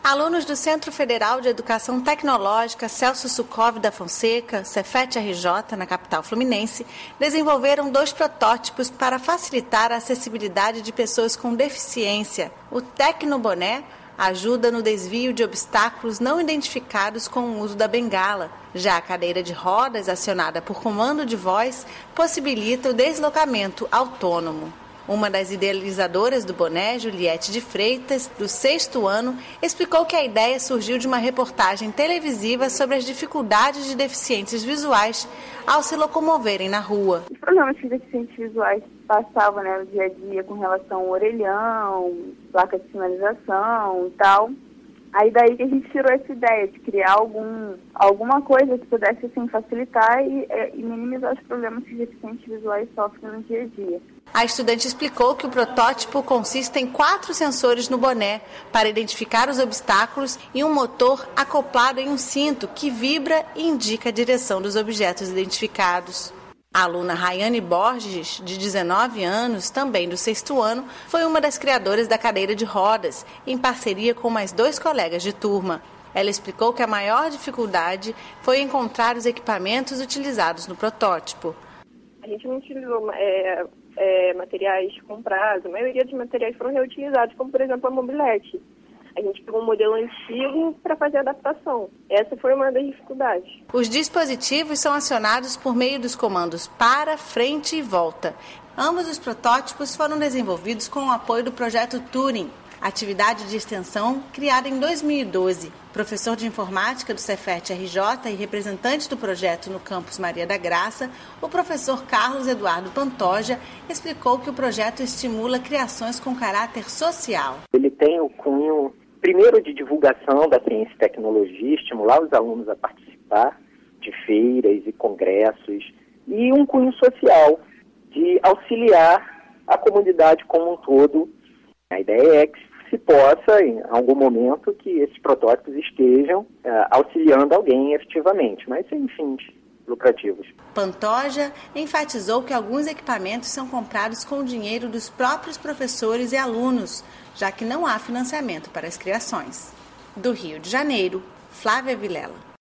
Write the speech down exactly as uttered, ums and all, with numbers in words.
Alunos do Centro Federal de Educação Tecnológica Celso Sukov da Fonseca, Cefet R J, na capital fluminense, desenvolveram dois protótipos para facilitar a acessibilidade de pessoas com deficiência. O Tecnoboné ajuda no desvio de obstáculos não identificados com o uso da bengala. Já a cadeira de rodas, acionada por comando de voz, possibilita o deslocamento autônomo. Uma das idealizadoras do boné, Juliette de Freitas, do sexto ano, explicou que a ideia surgiu de uma reportagem televisiva sobre as dificuldades de deficientes visuais ao se locomoverem na rua. Os problemas que deficientes visuais passavam, né, no dia a dia com relação ao orelhão, placa de sinalização e tal. Aí daí que a gente tirou essa ideia de criar algum, alguma coisa que pudesse assim, facilitar e, e minimizar os problemas que os deficientes visuais sofrem no dia a dia. A estudante explicou que o protótipo consiste em quatro sensores no boné para identificar os obstáculos e um motor acoplado em um cinto que vibra e indica a direção dos objetos identificados. A aluna Rayane Borges, de dezenove anos, também do sexto ano, foi uma das criadoras da cadeira de rodas, em parceria com mais dois colegas de turma. Ela explicou que a maior dificuldade foi encontrar os equipamentos utilizados no protótipo. A gente não utilizou é, é, materiais comprados, a maioria dos materiais foram reutilizados, como por exemplo a mobilete. A gente pegou um modelo antigo para fazer a adaptação. Essa foi uma das dificuldades. Os dispositivos são acionados por meio dos comandos para, frente e volta. Ambos os protótipos foram desenvolvidos com o apoio do projeto Turing, atividade de extensão criada em dois mil e doze. Professor de informática do Cefet R J e representante do projeto no campus Maria da Graça, o professor Carlos Eduardo Pantoja explicou que o projeto estimula criações com caráter social. Ele tem o cunho, primeiro, de divulgação da ciência e tecnologia, estimular os alunos a participar de feiras e congressos, e um cunho social, de auxiliar a comunidade como um todo. A ideia é que se possa, em algum momento, que esses protótipos estejam uh, auxiliando alguém efetivamente, mas sem fins lucrativos. Pantoja enfatizou que alguns equipamentos são comprados com o dinheiro dos próprios professores e alunos, já que não há financiamento para as criações. Do Rio de Janeiro, Flávia Vilela.